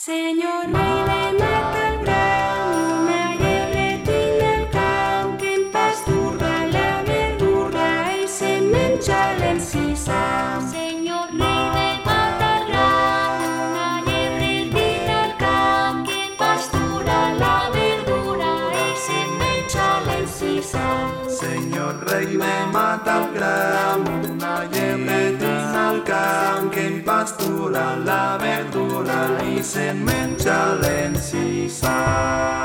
Senyor rei de mata el bram, una llebre tinc al camp que em pastura la verdura i se menja l'encisa. Senyor rei de mata el bram, una llebre tinc al camp que em pastura la verdura i se menja l'encisa. Senyor rei de mata el gram, una llebre tinc al camp que em pastura la verdura i se'n menja l'encisa.